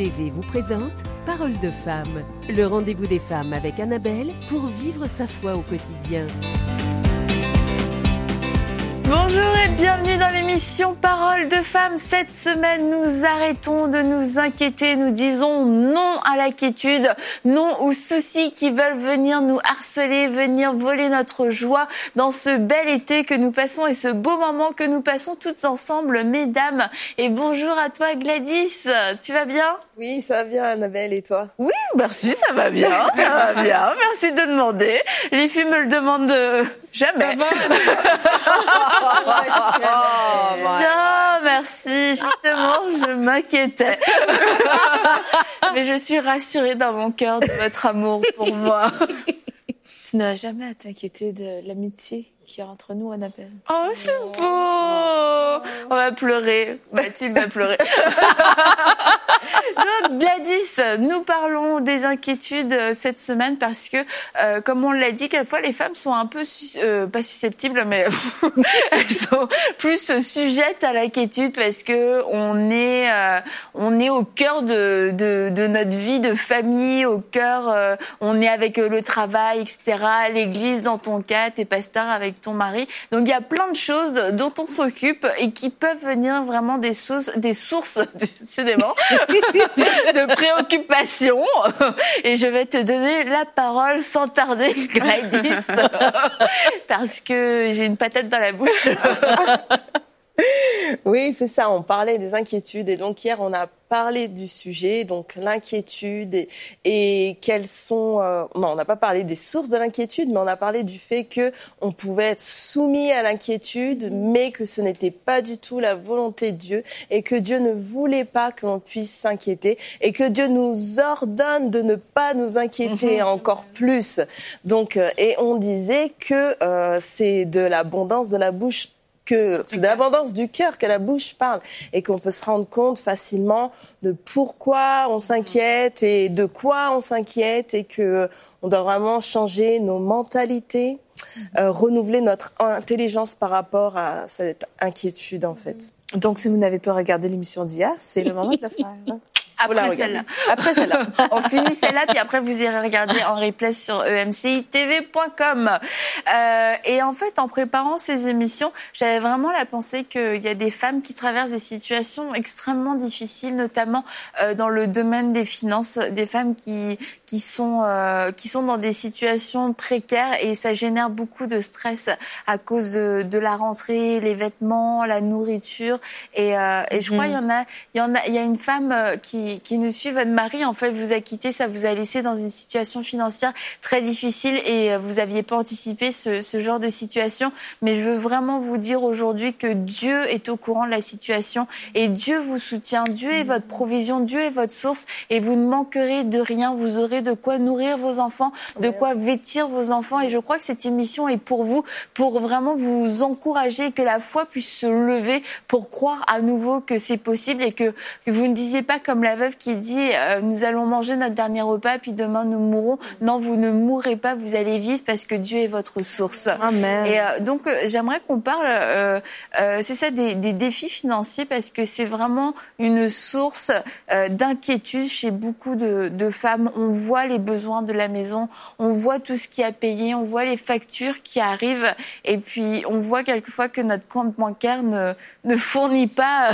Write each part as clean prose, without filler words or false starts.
TV vous présente Parole de femme, le rendez-vous des femmes avec Annabelle pour vivre sa foi au quotidien. Bonjour et bienvenue dans l'émission Parole de femmes. Cette semaine, nous arrêtons de nous inquiéter. Nous disons non à l'inquiétude, non aux soucis qui veulent venir nous harceler, venir voler notre joie dans ce bel été que nous passons et ce beau moment que nous passons toutes ensemble, mesdames. Et bonjour à toi Gladys, tu vas bien ? Oui, ça va bien Annabelle, et toi ? Oui, merci, ça va bien, ça va bien. Merci de demander. Les filles me le demandent jamais. Ça va. Bien, merci. Justement, je m'inquiétais. Mais je suis rassurée dans mon cœur de votre amour pour moi. Tu n'as jamais à t'inquiéter de l'amitié qui est entre nous, Annabelle. Oh, c'est beau. On va pleurer. Mathilde va pleurer. Donc, Gladys, nous parlons des inquiétudes cette semaine parce que, comme on l'a dit, quelquefois les femmes sont un peu, pas susceptibles, mais elles sont plus sujettes à l'inquiétude parce que on est au cœur de notre vie de famille, au cœur, on est avec le travail, etc., l'église dans ton cas, t'es pasteur avec ton mari. Donc, il y a plein de choses dont on s'occupe et qui peuvent venir vraiment des sources, décidément, de préoccupation. Et je vais te donner la parole sans tarder, Gladys, parce que j'ai une patate dans la bouche. Oui, c'est ça, on parlait des inquiétudes et donc hier on a parlé du sujet, donc l'inquiétude et quelles sont... non, on n'a pas parlé des sources de l'inquiétude, mais on a parlé du fait qu'on pouvait être soumis à l'inquiétude, mais que ce n'était pas du tout la volonté de Dieu et que Dieu ne voulait pas que l'on puisse s'inquiéter et que Dieu nous ordonne de ne pas nous inquiéter encore plus. Donc, et on disait que c'est de l'abondance de la bouche, que c'est de l'abondance du cœur que la bouche parle et qu'on peut se rendre compte facilement de pourquoi on s'inquiète et de quoi on s'inquiète et que on doit vraiment changer nos mentalités, renouveler notre intelligence par rapport à cette inquiétude en fait. Donc, si vous n'avez pas regardé l'émission d'hier, c'est le moment de la faire. Après celle-là. On finit celle-là, puis après, vous irez regarder en replay sur emcitv.com. Et en fait, en préparant ces émissions, j'avais vraiment la pensée qu'il y a des femmes qui traversent des situations extrêmement difficiles, notamment dans le domaine des finances, des femmes qui sont dans des situations précaires et ça génère beaucoup de stress à cause de la rentrée, les vêtements, la nourriture. Et je crois il y a une femme qui nous suit, votre mari, en fait, vous a quitté, ça vous a laissé dans une situation financière très difficile et vous aviez pas anticipé ce genre de situation. Mais je veux vraiment vous dire aujourd'hui que Dieu est au courant de la situation et Dieu vous soutient. Dieu est votre provision, Dieu est votre source et vous ne manquerez de rien. Vous aurez de quoi nourrir vos enfants, de quoi vêtir vos enfants. Et je crois que cette émission est pour vous, pour vraiment vous encourager, que la foi puisse se lever pour croire à nouveau que c'est possible et que vous ne disiez pas comme la veuve qui dit nous allons manger notre dernier repas puis demain nous mourrons. Non, vous ne mourrez pas, vous allez vivre parce que Dieu est votre source. Amen. Et donc j'aimerais qu'on parle c'est ça des défis financiers parce que c'est vraiment une source d'inquiétude chez beaucoup de femmes. On voit les besoins de la maison, on voit tout ce qui a payé, on voit les factures qui arrivent et puis on voit quelquefois que notre compte bancaire ne fournit pas,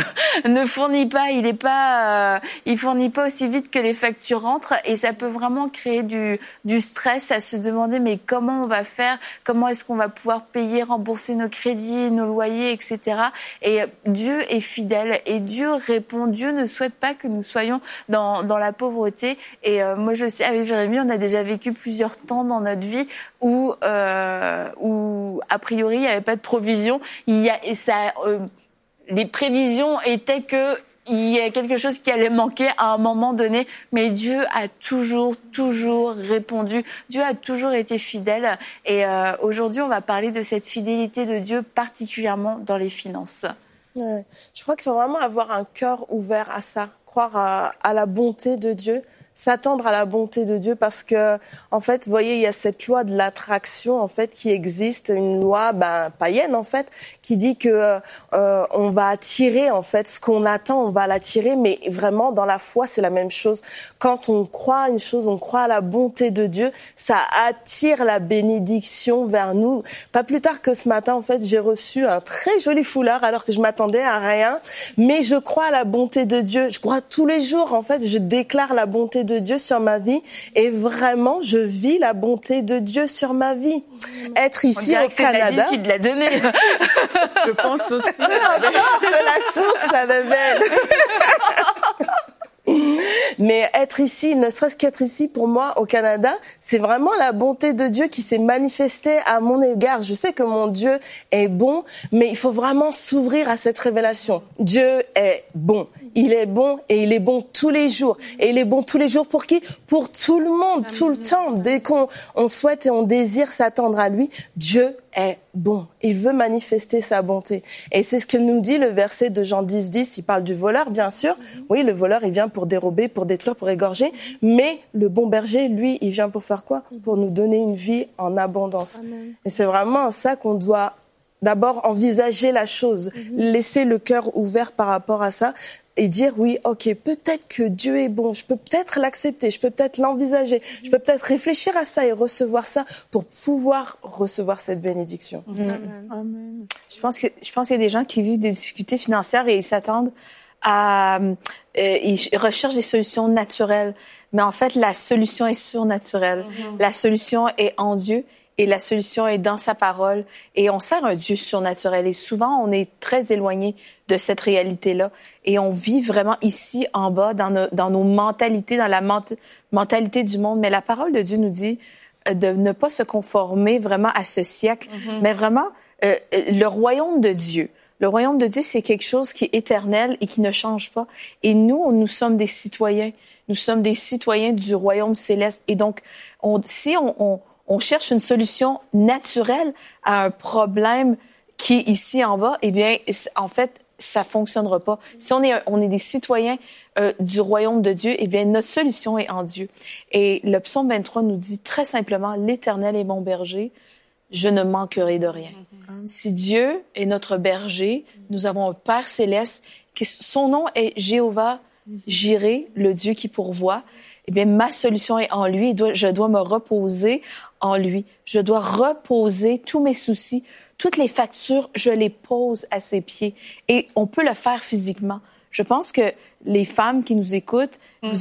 il fournit pas aussi vite que les factures rentrent et ça peut vraiment créer du stress à se demander mais comment on va faire, comment est-ce qu'on va pouvoir payer, rembourser nos crédits, nos loyers, etc. Et Dieu est fidèle et Dieu répond. Dieu ne souhaite pas que nous soyons dans la pauvreté. Et moi, je sais, avec Jérémy, on a déjà vécu plusieurs temps dans notre vie où a priori, il n'y avait pas de provision. Les prévisions étaient que il y a quelque chose qui allait manquer à un moment donné, mais Dieu a toujours répondu. Dieu a toujours été fidèle. Et aujourd'hui, on va parler de cette fidélité de Dieu, particulièrement dans les finances. Ouais. Je crois qu'il faut vraiment avoir un cœur ouvert à ça, croire à la bonté de Dieu. s'attendre à la bonté de Dieu parce que, en fait, vous voyez, il y a cette loi de l'attraction, en fait, qui existe, une loi, païenne, en fait, qui dit que, on va attirer, en fait, ce qu'on attend, on va l'attirer, mais vraiment, dans la foi, c'est la même chose. Quand on croit à une chose, on croit à la bonté de Dieu, ça attire la bénédiction vers nous. Pas plus tard que ce matin, en fait, j'ai reçu un très joli foulard alors que je m'attendais à rien, mais je crois à la bonté de Dieu. Je crois tous les jours, en fait, je déclare la bonté de Dieu sur ma vie et vraiment, je vis la bonté de Dieu sur ma vie. Être ici au Canada. C'est Nadine qui te l'a donné. Je pense aussi. De la source, Annabelle. Mais être ici, ne serait-ce qu'être ici pour moi au Canada, c'est vraiment la bonté de Dieu qui s'est manifestée à mon égard. Je sais que mon Dieu est bon, mais il faut vraiment s'ouvrir à cette révélation. Dieu est bon. Il est bon et il est bon tous les jours. Et il est bon tous les jours pour qui? Pour tout le monde, tout le temps. Dès qu'on souhaite et on désire s'attendre à lui, Dieu est bon. Il veut manifester sa bonté. Et c'est ce que nous dit le verset de Jean 10:10. Il parle du voleur, bien sûr. Oui, le voleur, il vient pour dérober, pour détruire, pour égorger. Mais le bon berger, lui, il vient pour faire quoi? Pour nous donner une vie en abondance. Amen. Et c'est vraiment ça qu'on doit d'abord envisager la chose, laisser le cœur ouvert par rapport à ça et dire oui, ok, peut-être que Dieu est bon, je peux peut-être l'accepter, je peux peut-être l'envisager, je peux peut-être réfléchir à ça et recevoir ça pour pouvoir recevoir cette bénédiction. Amen. Amen. Je pense qu'il y a des gens qui vivent des difficultés financières et ils s'attendent à... ils recherchent des solutions naturelles, mais en fait, la solution est surnaturelle. La solution est en Dieu. Et la solution est dans sa parole. Et on sert un Dieu surnaturel. Et souvent, on est très éloigné de cette réalité-là. Et on vit vraiment ici, en bas, dans nos mentalités, dans la mentalité du monde. Mais la parole de Dieu nous dit de ne pas se conformer vraiment à ce siècle, mais vraiment le royaume de Dieu. Le royaume de Dieu, c'est quelque chose qui est éternel et qui ne change pas. Et nous sommes des citoyens. Nous sommes des citoyens du royaume céleste. Et donc, si on cherche une solution naturelle à un problème qui est ici en bas, eh bien, en fait, ça fonctionnera pas. Si on est des citoyens du royaume de Dieu, eh bien, notre solution est en Dieu. Et le psaume 23 nous dit très simplement, « L'Éternel est mon berger, je ne manquerai de rien. » Si Dieu est notre berger, nous avons un Père céleste, son nom est Jéhovah Jireh, le Dieu qui pourvoit. Eh bien, ma solution est en lui. Je dois me reposer en lui. Je dois reposer tous mes soucis, toutes les factures, je les pose à ses pieds. Et on peut le faire physiquement. Je pense que les femmes qui nous écoutent, vous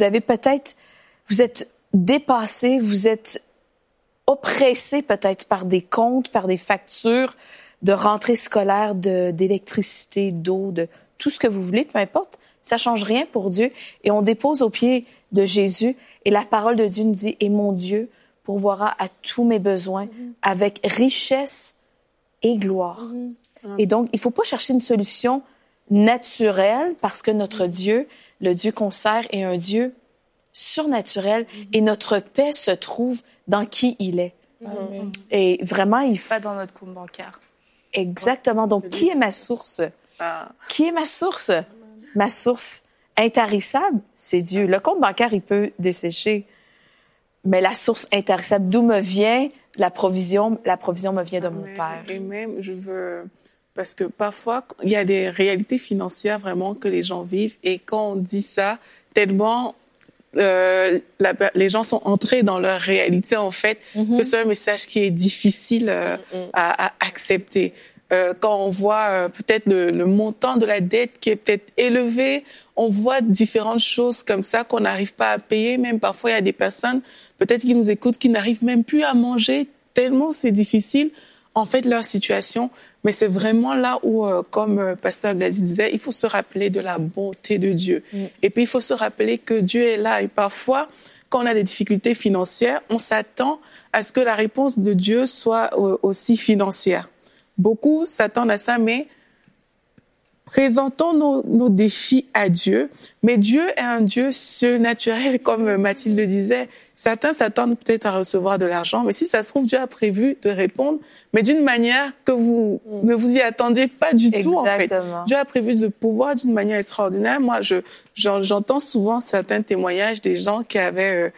êtes dépassées, vous êtes oppressées peut-être par des comptes, par des factures de rentrée scolaire, d'électricité, d'eau, de tout ce que vous voulez, peu importe. Ça change rien pour Dieu. Et on dépose aux pieds de Jésus. Et la parole de Dieu nous dit, « Et mon Dieu pourvoira à tous mes besoins avec richesse et gloire. » Et donc, il faut pas chercher une solution naturelle parce que notre Dieu, le Dieu qu'on sert, est un Dieu surnaturel et notre paix se trouve dans qui il est. Amen. Et vraiment, il faut... Pas dans notre compte bancaire. Exactement. Donc, qui est ma source? Qui est ma source? Ma source intarissable, c'est Dieu. Le compte bancaire, il peut dessécher. Mais la source intarissable, d'où me vient la provision me vient de mon Père. Et même, parce que parfois, il y a des réalités financières vraiment que les gens vivent. Et quand on dit ça, tellement les gens sont entrés dans leur réalité, en fait, que c'est un message qui est difficile à accepter. Quand on voit peut-être le montant de la dette qui est peut-être élevé, on voit différentes choses comme ça qu'on n'arrive pas à payer. Même parfois, il y a des personnes peut-être qui nous écoutent qui n'arrivent même plus à manger tellement c'est difficile en fait leur situation. Mais c'est vraiment là où, comme Pasteur Gladys disait, il faut se rappeler de la bonté de Dieu. Et puis il faut se rappeler que Dieu est là. Et parfois, quand on a des difficultés financières, on s'attend à ce que la réponse de Dieu soit aussi financière. Beaucoup s'attendent à ça, mais présentons nos défis à Dieu. Mais Dieu est un Dieu surnaturel, comme Mathilde le disait. Certains s'attendent peut-être à recevoir de l'argent, mais si ça se trouve, Dieu a prévu de répondre, mais d'une manière que vous ne vous y attendiez pas du tout, en fait. Dieu a prévu de pouvoir d'une manière extraordinaire. Moi, j'entends souvent certains témoignages des gens qui avaient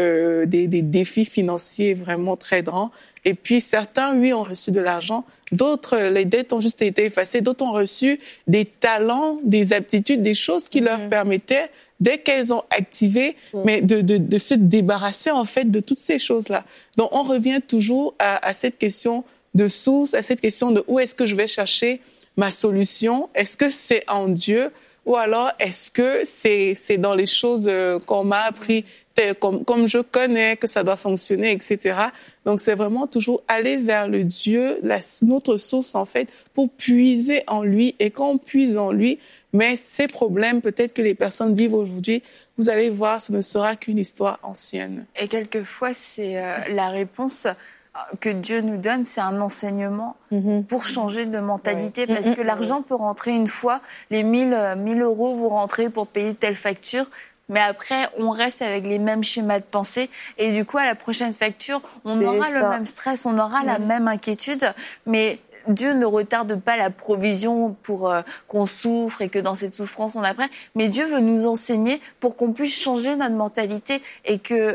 des défis financiers vraiment très grands. Et puis, certains, oui, ont reçu de l'argent. D'autres, les dettes ont juste été effacées. D'autres ont reçu des talents, des aptitudes, des choses qui leur permettaient, dès qu'elles ont activé, mais de se débarrasser, en fait, de toutes ces choses-là. Donc, on revient toujours à cette question de source, à cette question de où est-ce que je vais chercher ma solution? Est-ce que c'est en Dieu? Ou alors, est-ce que c'est dans les choses qu'on m'a appris, comme je connais, que ça doit fonctionner, etc. Donc, c'est vraiment toujours aller vers le Dieu, notre source, en fait, pour puiser en lui. Et quand on puise en lui, mais ces problèmes, peut-être que les personnes vivent aujourd'hui, vous allez voir, ce ne sera qu'une histoire ancienne. Et quelquefois, c'est la réponse que Dieu nous donne, c'est un enseignement pour changer de mentalité, parce que l'argent peut rentrer une fois, les 1000 euros vous rentrez pour payer telle facture, mais après, on reste avec les mêmes schémas de pensée, et du coup, à la prochaine facture, on aura le même stress, on aura la même inquiétude, mais Dieu ne retarde pas la provision pour qu'on souffre et que dans cette souffrance on apprenne, mais Dieu veut nous enseigner pour qu'on puisse changer notre mentalité et que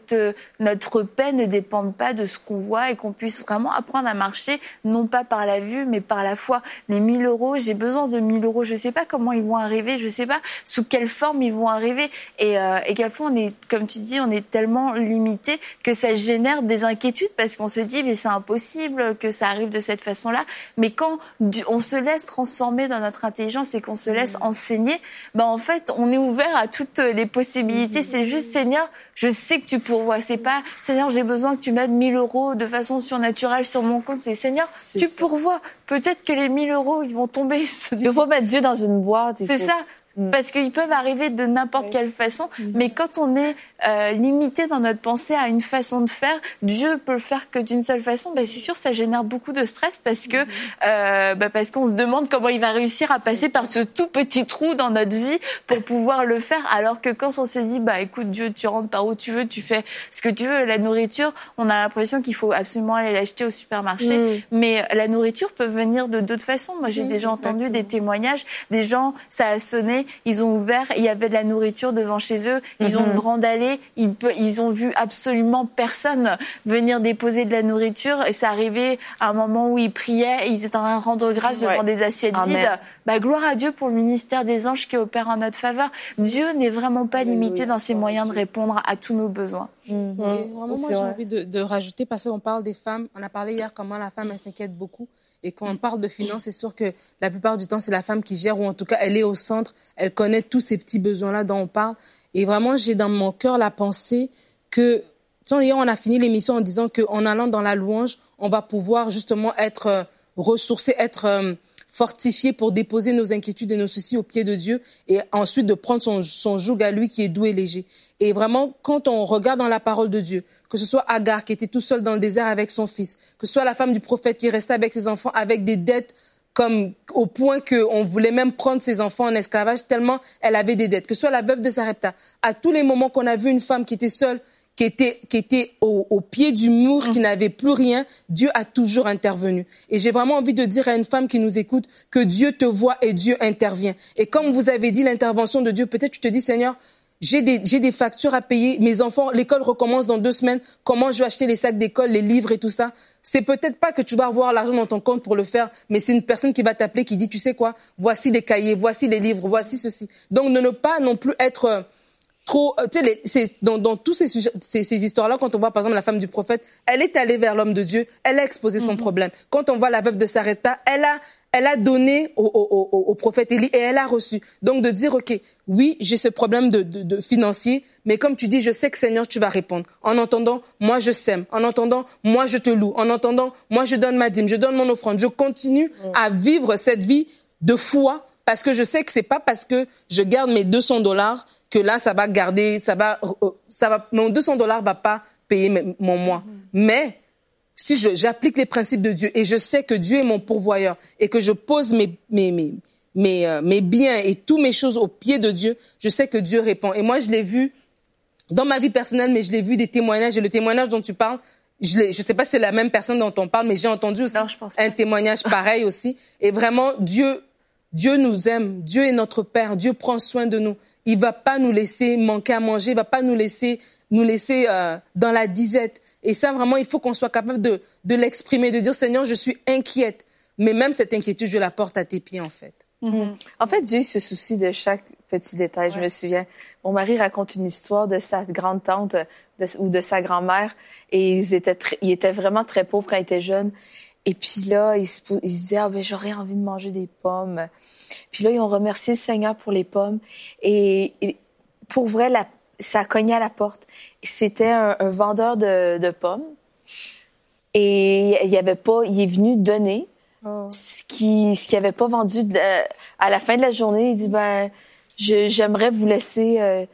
notre paix ne dépende pas de ce qu'on voit et qu'on puisse vraiment apprendre à marcher, non pas par la vue, mais par la foi. Les 1000 euros, j'ai besoin de 1000 euros, je sais pas comment ils vont arriver, je sais pas sous quelle forme ils vont arriver, et quelquefois on est, comme tu dis, on est tellement limité que ça génère des inquiétudes parce qu'on se dit mais c'est impossible que ça arrive de cette façon-là. Mais quand on se laisse transformer dans notre intelligence et qu'on se laisse enseigner, ben en fait, on est ouvert à toutes les possibilités. C'est juste, Seigneur, je sais que tu pourvois. C'est pas, Seigneur, j'ai besoin que tu mettes 1000 euros de façon surnaturelle sur mon compte. C'est, Seigneur, tu pourvois. Peut-être que les 1000 euros, ils vont tomber. Il faut mettre Dieu dans une boîte. C'est ça. Parce qu'ils peuvent arriver de n'importe quelle façon, mais quand on est limité dans notre pensée à une façon de faire, Dieu peut le faire que d'une seule façon. Ben c'est sûr, ça génère beaucoup de stress parce que parce qu'on se demande comment il va réussir à passer par ce tout petit trou dans notre vie pour pouvoir le faire. Alors que quand on se dit écoute Dieu, tu rentres par où tu veux, tu fais ce que tu veux. La nourriture, on a l'impression qu'il faut absolument aller l'acheter au supermarché, mais la nourriture peut venir de d'autres façons. Moi, j'ai déjà entendu des témoignages, des gens, ça a sonné. Ils ont ouvert, il y avait de la nourriture devant chez eux. Ils ont une grande allée. Ils ont vu absolument personne venir déposer de la nourriture. Et c'est arrivé à un moment où ils priaient. Et ils étaient en train de rendre grâce devant des assiettes vides. Gloire à Dieu pour le ministère des anges qui opère en notre faveur. Dieu n'est vraiment pas limité dans ses moyens de répondre à tous nos besoins. Vraiment, moi, j'ai envie de rajouter, parce qu'on parle des femmes. On a parlé hier comment la femme, elle s'inquiète beaucoup. Et quand on parle de finances, c'est sûr que la plupart du temps, c'est la femme qui gère, ou en tout cas, elle est au centre. Elle connaît tous ces petits besoins-là dont on parle. Et vraiment, j'ai dans mon cœur la pensée que, hier, on a fini l'émission en disant qu'en allant dans la louange, on va pouvoir justement être ressourcé, être fortifié pour déposer nos inquiétudes et nos soucis aux pieds de Dieu, et ensuite de prendre son joug à lui qui est doux et léger. Et vraiment, quand on regarde dans la parole de Dieu, que ce soit Agar qui était tout seul dans le désert avec son fils, que ce soit la femme du prophète qui restait avec ses enfants avec des dettes comme au point qu'on voulait même prendre ses enfants en esclavage tellement elle avait des dettes, que ce soit la veuve de Sarepta, à tous les moments qu'on a vu une femme qui était seule, qui était au pied du mur, qui n'avait plus rien, Dieu a toujours intervenu. Et j'ai vraiment envie de dire à une femme qui nous écoute que Dieu te voit et Dieu intervient. Et comme vous avez dit, l'intervention de Dieu, peut-être tu te dis, Seigneur, j'ai des factures à payer, mes enfants, l'école recommence dans 2 semaines, comment je vais acheter les sacs d'école, les livres et tout ça? C'est peut-être pas que tu vas avoir l'argent dans ton compte pour le faire, mais c'est une personne qui va t'appeler, qui dit, tu sais quoi, voici des cahiers, voici les livres, voici ceci. Donc ne pas non plus être trop, dans tous ces histoires-là, quand on voit par exemple la femme du prophète, elle est allée vers l'homme de Dieu, elle a exposé son problème. Quand on voit la veuve de Sarepta, elle a donné au prophète Élie et elle a reçu. Donc de dire, ok, oui, j'ai ce problème de financier, mais comme tu dis, je sais que Seigneur, tu vas répondre. En entendant, moi je sème. En entendant, moi je te loue. En entendant, moi je donne ma dîme, je donne mon offrande. Je continue à vivre cette vie de foi, parce que je sais que c'est pas parce que je garde mes $200 que là, ça va garder, mon $200 va pas payer mon mois. Mais si j'applique les principes de Dieu et je sais que Dieu est mon pourvoyeur et que je pose mes mes biens et toutes mes choses aux pieds de Dieu, je sais que Dieu répond. Et moi, je l'ai vu dans ma vie personnelle, mais je l'ai vu des témoignages. Et le témoignage dont tu parles, je sais pas si c'est la même personne dont on parle, mais j'ai entendu aussi un témoignage pareil aussi. Et vraiment, Dieu nous aime. Dieu est notre Père. Dieu prend soin de nous. Il va pas nous laisser manquer à manger. Il va pas nous laisser dans la disette. Et ça, vraiment, il faut qu'on soit capable de l'exprimer, de dire, Seigneur, je suis inquiète. Mais même cette inquiétude, je la porte à tes pieds, en fait. En fait, Dieu se soucie de chaque petit détail. Je me souviens, mon mari raconte une histoire de sa grande-tante ou de sa grand-mère, et ils étaient vraiment très pauvres quand ils étaient jeunes. Et puis là, ils se disaient, j'aurais envie de manger des pommes. Puis là, ils ont remercié le Seigneur pour les pommes. Et pour vrai, ça a cogné à la porte. C'était un vendeur de pommes. Et il est venu donner ce qu'il avait pas vendu à la fin de la journée. Il dit, j'aimerais vous laisser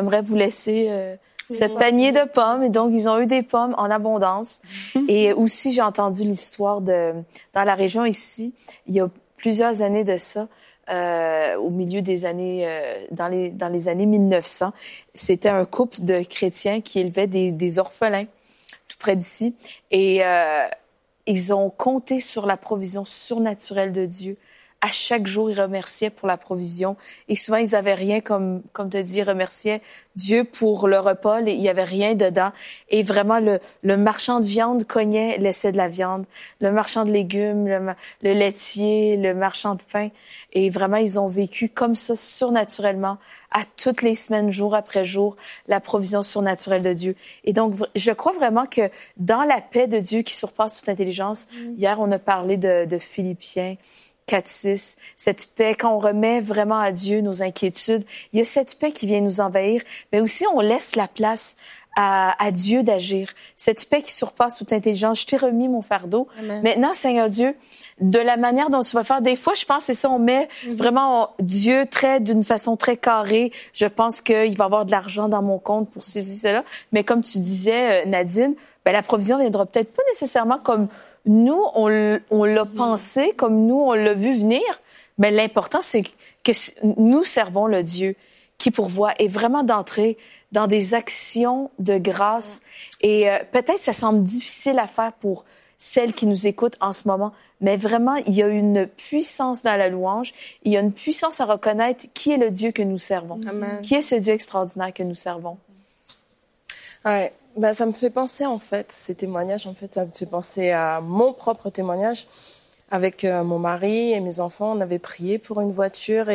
ce panier de pommes. Et donc, ils ont eu des pommes en abondance. Et aussi, j'ai entendu l'histoire dans la région ici, il y a plusieurs années de ça, au milieu des années, dans les années 1900, c'était un couple de chrétiens qui élevaient des orphelins tout près d'ici. Et ils ont compté sur la provision surnaturelle de Dieu. À chaque jour, ils remerciaient pour la provision. Et souvent, ils avaient rien, comme tu dis, ils remerciaient Dieu pour le repas. Il y avait rien dedans. Et vraiment, le marchand de viande cognait, laissait de la viande. Le marchand de légumes, le laitier, le marchand de pain. Et vraiment, ils ont vécu comme ça, surnaturellement, à toutes les semaines, jour après jour, la provision surnaturelle de Dieu. Et donc, je crois vraiment que dans la paix de Dieu qui surpasse toute intelligence, hier, on a parlé de Philippiens 4-6, cette paix, quand on remet vraiment à Dieu nos inquiétudes, il y a cette paix qui vient nous envahir, mais aussi on laisse la place à Dieu d'agir. Cette paix qui surpasse toute intelligence. Je t'ai remis mon fardeau. Amen. Maintenant, Seigneur Dieu, de la manière dont tu vas le faire, des fois, je pense, c'est ça, on met vraiment Dieu d'une façon très carrée. Je pense qu'il va y avoir de l'argent dans mon compte pour ceci, cela. Mais comme tu disais, Nadine, la provision viendra peut-être pas nécessairement comme nous, on l'a pensé, comme nous, on l'a vu venir. Mais l'important, c'est que nous servons le Dieu qui pourvoit, et vraiment d'entrer dans des actions de grâce. Et peut-être ça semble difficile à faire pour celles qui nous écoutent en ce moment, mais vraiment, il y a une puissance dans la louange, il y a une puissance à reconnaître qui est le Dieu que nous servons, Amen. Qui est ce Dieu extraordinaire que nous servons. Ouais, ça me fait penser, en fait, ces témoignages, ça me fait penser à mon propre témoignage. Avec mon mari et mes enfants, on avait prié pour une voiture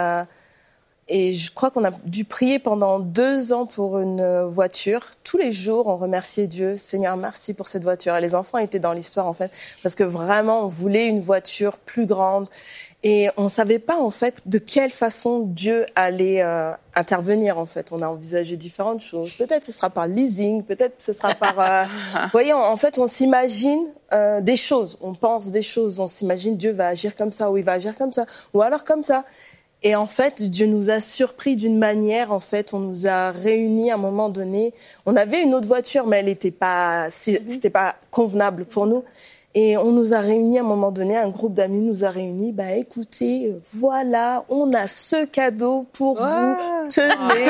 et je crois qu'on a dû prier pendant 2 ans pour une voiture. Tous les jours, on remerciait Dieu. Seigneur, merci pour cette voiture. Et les enfants étaient dans l'histoire, en fait, parce que vraiment, on voulait une voiture plus grande. Et on savait pas, en fait, de quelle façon Dieu allait intervenir, en fait. On a envisagé différentes choses. Peut-être ce sera par leasing, peut-être ce sera par... Vous voyez, en fait, on s'imagine des choses. On pense des choses. On s'imagine Dieu va agir comme ça, ou il va agir comme ça, ou alors comme ça. Et en fait, Dieu nous a surpris d'une manière. En fait, on nous a réunis à un moment donné. On avait une autre voiture, mais c'était pas convenable pour nous. Et on nous a réunis à un moment donné, un groupe d'amis nous a réunis. Écoutez, voilà, on a ce cadeau pour vous. Tenez.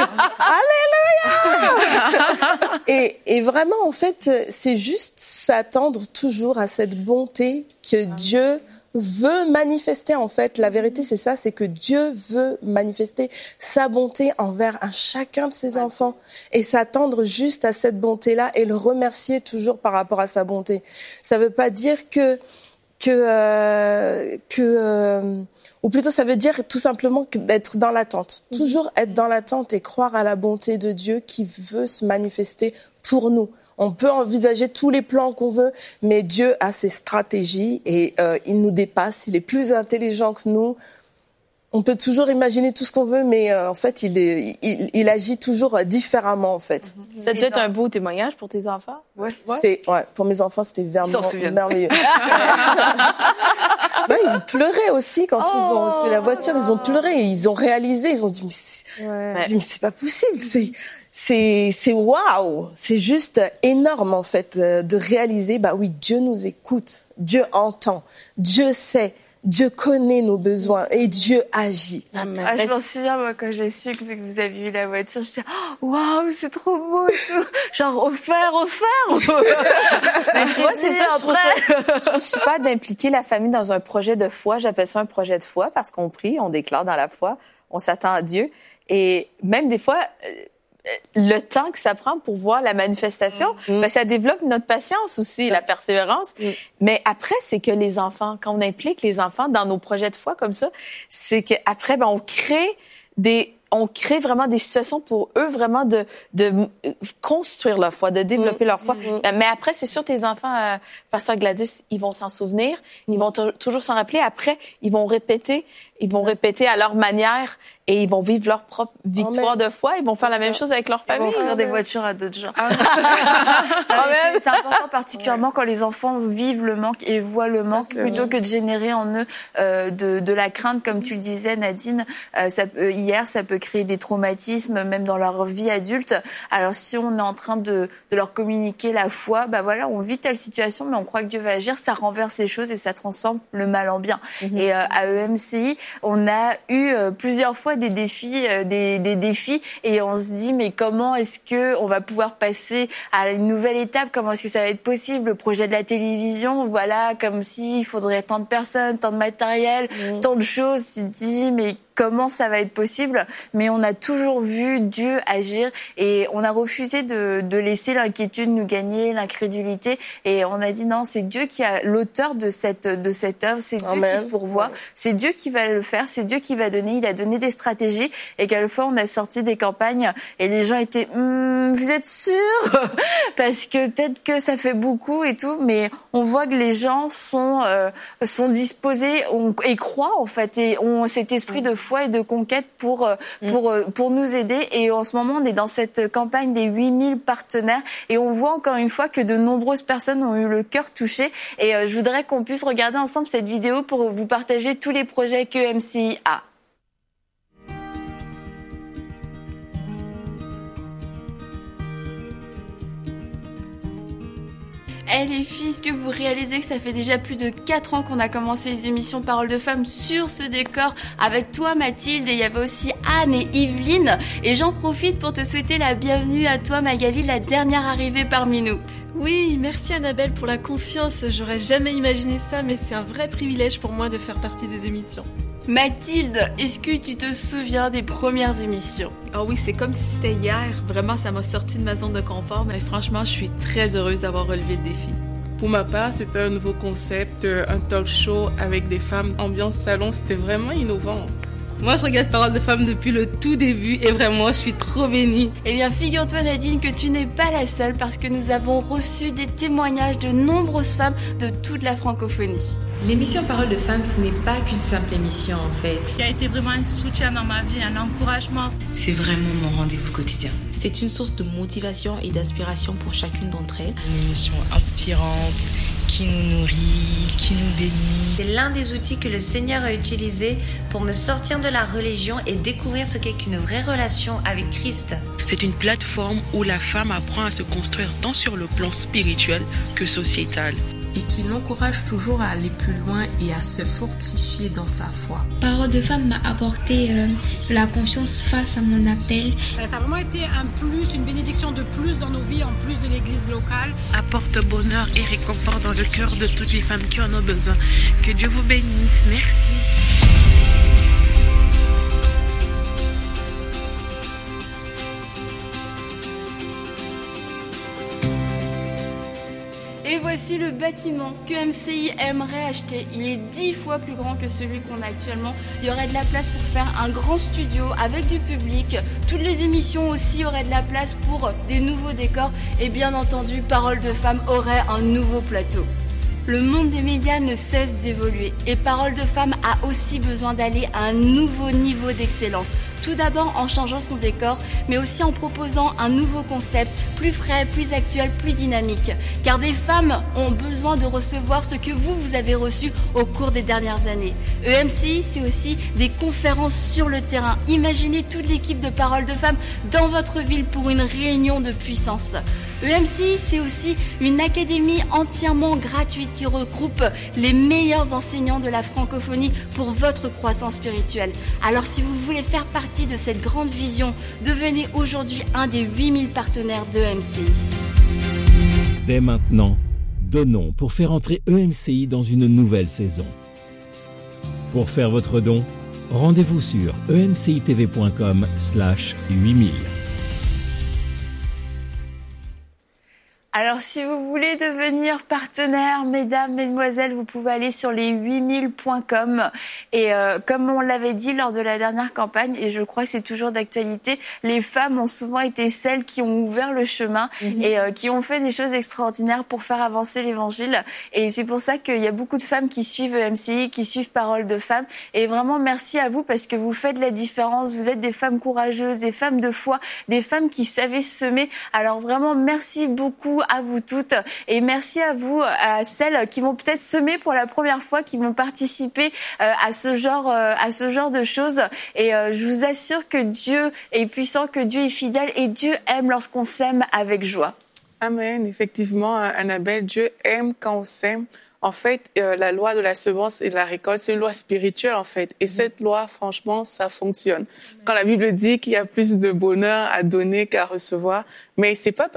Alléluia! Et vraiment, en fait, c'est juste s'attendre toujours à cette bonté que Dieu veut manifester, en fait. La vérité, c'est ça, c'est que Dieu veut manifester sa bonté envers un chacun de ses enfants et s'attendre juste à cette bonté-là et le remercier toujours par rapport à sa bonté. Ça veut pas dire ou plutôt ça veut dire tout simplement d'être dans l'attente. Toujours être dans l'attente et croire à la bonté de Dieu qui veut se manifester pour nous. On peut envisager tous les plans qu'on veut, mais Dieu a ses stratégies et il nous dépasse. Il est plus intelligent que nous. On peut toujours imaginer tout ce qu'on veut, mais en fait, il agit toujours différemment, en fait. Ça a dû être un beau témoignage pour tes enfants? Ouais. Pour mes enfants, c'était merveilleux. Ils pleuraient aussi quand ils ont reçu la voiture. Ils ont pleuré, ils ont réalisé, ils ont dit mais c'est pas possible. C'est waouh, c'est juste énorme, en fait, de réaliser, oui, Dieu nous écoute, Dieu entend, Dieu sait. Dieu connaît nos besoins et Dieu agit. Amen. Je m'en souviens, moi, quand j'ai su que vous aviez eu la voiture, je disais, waouh, c'est trop beau et tout. Genre, offert. Mais tu vois, c'est ça, je trouve super d'impliquer la famille dans un projet de foi. J'appelle ça un projet de foi parce qu'on prie, on déclare dans la foi, on s'attend à Dieu. Et même des fois, le temps que ça prend pour voir la manifestation, ben, ça développe notre patience aussi, la persévérance. Mais après, c'est que les enfants, quand on implique les enfants dans nos projets de foi comme ça, c'est qu'après, ben, on crée vraiment des situations pour eux vraiment de construire leur foi, de développer leur foi. Mais après, c'est sûr, tes enfants, Pasteur Gladys, ils vont s'en souvenir, ils vont toujours s'en rappeler. Après, ils vont répéter à leur manière et ils vont vivre leur propre victoire de foi. Ils vont faire la même chose avec leur famille. Ils vont offrir des voitures à d'autres gens. C'est important, particulièrement quand les enfants vivent le manque et voient le manque, plutôt que de générer en eux de la crainte, comme tu le disais, Nadine. Hier, ça peut créer des traumatismes, même dans leur vie adulte. Alors, si on est en train de leur communiquer la foi, bah voilà, on vit telle situation, mais on croit que Dieu va agir, ça renverse les choses et ça transforme le mal en bien. Et à EMCI, on a eu plusieurs fois des défis, et on se dit mais comment est-ce que on va pouvoir passer à une nouvelle étape? Comment est-ce que ça va être possible? Le projet de la télévision, voilà, comme s'il faudrait tant de personnes, tant de matériel, tant de choses. Tu te dis mais comment ça va être possible? Mais on a toujours vu Dieu agir et on a refusé de laisser l'inquiétude nous gagner, l'incrédulité. Et on a dit non, c'est Dieu qui a l'auteur de cette œuvre, c'est Dieu qui pourvoit, c'est Dieu qui va le faire, c'est Dieu qui va donner. Il a donné des stratégies et quelquefois on a sorti des campagnes et les gens étaient vous êtes sûrs? Parce que peut-être que ça fait beaucoup et tout, mais on voit que les gens sont disposés et croient en fait et ont cet esprit de foi et de conquête pour nous aider. Et en ce moment, on est dans cette campagne des 8000 partenaires et on voit encore une fois que de nombreuses personnes ont eu le cœur touché. Et je voudrais qu'on puisse regarder ensemble cette vidéo pour vous partager tous les projets que EMCI a. Les filles, est-ce que vous réalisez que ça fait déjà plus de 4 ans qu'on a commencé les émissions Paroles de Femmes sur ce décor avec toi Mathilde, et il y avait aussi Anne et Yveline, et j'en profite pour te souhaiter la bienvenue à toi Magali, la dernière arrivée parmi nous. Oui, merci Annabelle pour la confiance, j'aurais jamais imaginé ça, mais c'est un vrai privilège pour moi de faire partie des émissions. Mathilde, est-ce que tu te souviens des premières émissions? Ah oui, c'est comme si c'était hier. Vraiment, ça m'a sorti de ma zone de confort, mais franchement, je suis très heureuse d'avoir relevé le défi. Pour ma part, c'était un nouveau concept, un talk show avec des femmes, ambiance salon, c'était vraiment innovant. Moi, je regarde Paroles de Femmes depuis le tout début et vraiment, je suis trop bénie. Eh bien, figure-toi Nadine que tu n'es pas la seule parce que nous avons reçu des témoignages de nombreuses femmes de toute la francophonie. L'émission Paroles de Femmes, ce n'est pas qu'une simple émission en fait. Qui a été vraiment un soutien dans ma vie, un encouragement. C'est vraiment mon rendez-vous quotidien. C'est une source de motivation et d'inspiration pour chacune d'entre elles. Une émission inspirante, qui nous nourrit, qui nous bénit. C'est l'un des outils que le Seigneur a utilisé pour me sortir de la religion et découvrir ce qu'est une vraie relation avec Christ. C'est une plateforme où la femme apprend à se construire tant sur le plan spirituel que sociétal. Et qui l'encourage toujours à aller plus loin et à se fortifier dans sa foi. Paroles de Femmes m'a apporté la confiance face à mon appel. Ça a vraiment été un plus, une bénédiction de plus dans nos vies, en plus de l'église locale. Apporte bonheur et réconfort dans le cœur de toutes les femmes qui en ont besoin. Que Dieu vous bénisse. Merci. Et voici le bâtiment que EMCI aimerait acheter. Il est 10 fois plus grand que celui qu'on a actuellement. Il y aurait de la place pour faire un grand studio avec du public. Toutes les émissions aussi auraient de la place pour des nouveaux décors. Et bien entendu, Paroles de Femmes aurait un nouveau plateau. Le monde des médias ne cesse d'évoluer et Paroles de Femmes a aussi besoin d'aller à un nouveau niveau d'excellence. Tout d'abord en changeant son décor, mais aussi en proposant un nouveau concept, plus frais, plus actuel, plus dynamique. Car des femmes ont besoin de recevoir ce que vous avez reçu au cours des dernières années. EMCI, c'est aussi des conférences sur le terrain. Imaginez toute l'équipe de Paroles de Femmes dans votre ville pour une réunion de puissance. EMCI, c'est aussi une académie entièrement gratuite qui regroupe les meilleurs enseignants de la francophonie pour votre croissance spirituelle. Alors si vous voulez faire partie de cette grande vision, devenez aujourd'hui un des 8000 partenaires d'EMCI. Dès maintenant, donnons pour faire entrer EMCI dans une nouvelle saison. Pour faire votre don, rendez-vous sur emcitv.com/8000. Alors, si vous voulez devenir partenaire, mesdames, mesdemoiselles, vous pouvez aller sur les8000.com. Et comme on l'avait dit lors de la dernière campagne, et je crois que c'est toujours d'actualité, les femmes ont souvent été celles qui ont ouvert le chemin et qui ont fait des choses extraordinaires pour faire avancer l'Évangile. Et c'est pour ça qu'il y a beaucoup de femmes qui suivent EMCI, qui suivent Parole de Femmes. Et vraiment, merci à vous parce que vous faites la différence. Vous êtes des femmes courageuses, des femmes de foi, des femmes qui savent semer. Alors vraiment, merci beaucoup à vous toutes et merci à vous, à celles qui vont peut-être semer pour la première fois, qui vont participer à ce genre de choses. Et je vous assure que Dieu est puissant, que Dieu est fidèle et Dieu aime lorsqu'on sème avec joie. Amen. Effectivement, Annabelle, Dieu aime quand on sème. En fait, la loi de la semence et de la récolte, c'est une loi spirituelle, en fait. Et cette loi, franchement, ça fonctionne. Quand la Bible dit qu'il y a plus de bonheur à donner qu'à recevoir, mais c'est pas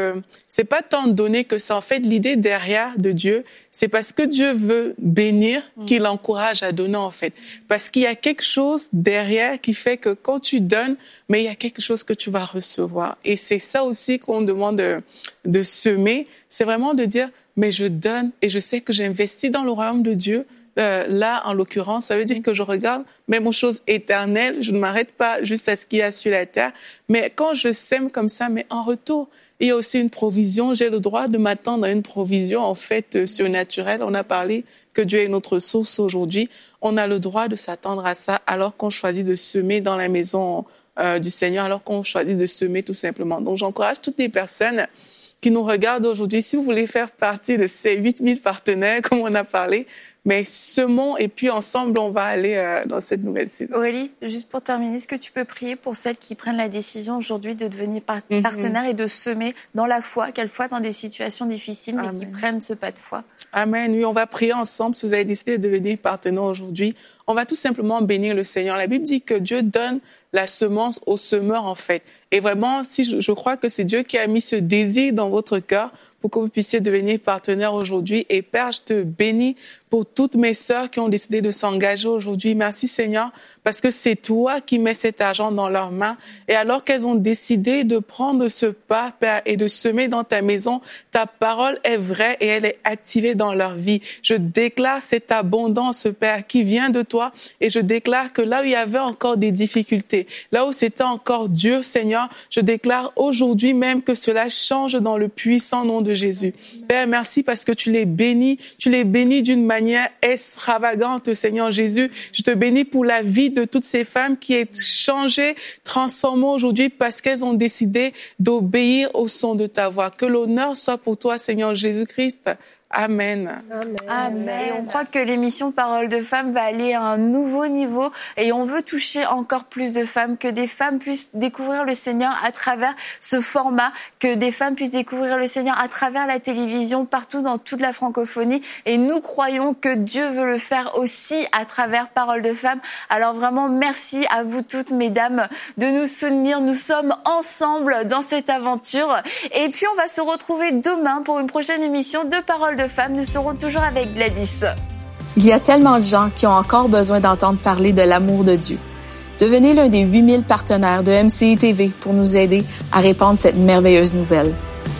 tant donner que ça. En fait, l'idée derrière de Dieu, c'est parce que Dieu veut bénir qu'il encourage à donner, en fait. Parce qu'il y a quelque chose derrière qui fait que quand tu donnes, mais il y a quelque chose que tu vas recevoir. Et c'est ça aussi qu'on demande de semer. C'est vraiment de dire, mais je donne et je sais que j'investis dans le royaume de Dieu. Là, en l'occurrence, ça veut dire que je regarde même aux choses éternelles. Je ne m'arrête pas juste à ce qu'il y a sur la terre. Mais quand je sème comme ça, mais en retour, il y a aussi une provision. J'ai le droit de m'attendre à une provision, en fait, surnaturelle. On a parlé que Dieu est notre source aujourd'hui. On a le droit de s'attendre à ça alors qu'on choisit de semer dans la maison du Seigneur, alors qu'on choisit de semer tout simplement. Donc, j'encourage toutes les personnes qui nous regardent aujourd'hui, si vous voulez faire partie de ces 8000 partenaires, comme on a parlé, mais semons et puis ensemble, on va aller dans cette nouvelle saison. Aurélie, juste pour terminer, est-ce que tu peux prier pour celles qui prennent la décision aujourd'hui de devenir partenaires et de semer dans la foi, quelquefois dans des situations difficiles, mais qui prennent ce pas de foi? Amen. Oui, on va prier ensemble. Si vous avez décidé de devenir partenaire aujourd'hui, on va tout simplement bénir le Seigneur. La Bible dit que Dieu donne la semence au semeur, en fait. Et vraiment, si je crois que c'est Dieu qui a mis ce désir dans votre cœur pour que vous puissiez devenir partenaire aujourd'hui. Et Père, je te bénis pour toutes mes sœurs qui ont décidé de s'engager aujourd'hui. Merci Seigneur, parce que c'est toi qui mets cet argent dans leurs mains. Et alors qu'elles ont décidé de prendre ce pas, Père, et de semer dans ta maison, ta parole est vraie et elle est activée dans leur vie. Je déclare cette abondance, Père, qui vient de toi. Et je déclare que là où il y avait encore des difficultés, là où c'était encore dur, Seigneur, je déclare aujourd'hui même que cela change dans le puissant nom de Jésus. Père, merci parce que tu les bénis d'une manière extravagante, Seigneur Jésus. Je te bénis pour la vie de toutes ces femmes qui est changée, transformée aujourd'hui parce qu'elles ont décidé d'obéir au son de ta voix. Que l'honneur soit pour toi, Seigneur Jésus-Christ. Amen. Amen. On croit que l'émission Parole de Femmes va aller à un nouveau niveau et on veut toucher encore plus de femmes, que des femmes puissent découvrir le Seigneur à travers ce format, que des femmes puissent découvrir le Seigneur à travers la télévision, partout dans toute la francophonie. Et nous croyons que Dieu veut le faire aussi à travers Parole de Femmes. Alors vraiment, merci à vous toutes, mesdames, de nous soutenir. Nous sommes ensemble dans cette aventure. Et puis, on va se retrouver demain pour une prochaine émission de Parole de Femmes. Nous serons toujours avec Gladys. Il y a tellement de gens qui ont encore besoin d'entendre parler de l'amour de Dieu. Devenez l'un des 8000 partenaires de MCI TV pour nous aider à répandre cette merveilleuse nouvelle.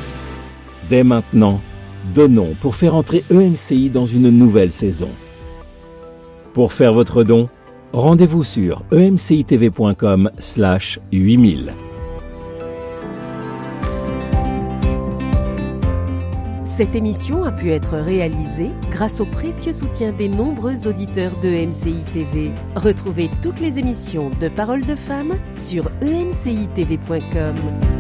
Dès maintenant, donnons pour faire entrer EMCI dans une nouvelle saison. Pour faire votre don, rendez-vous sur emcitv.com/8000. Cette émission a pu être réalisée grâce au précieux soutien des nombreux auditeurs de MCI TV. Retrouvez toutes les émissions de Parole de Femmes sur emcitv.com.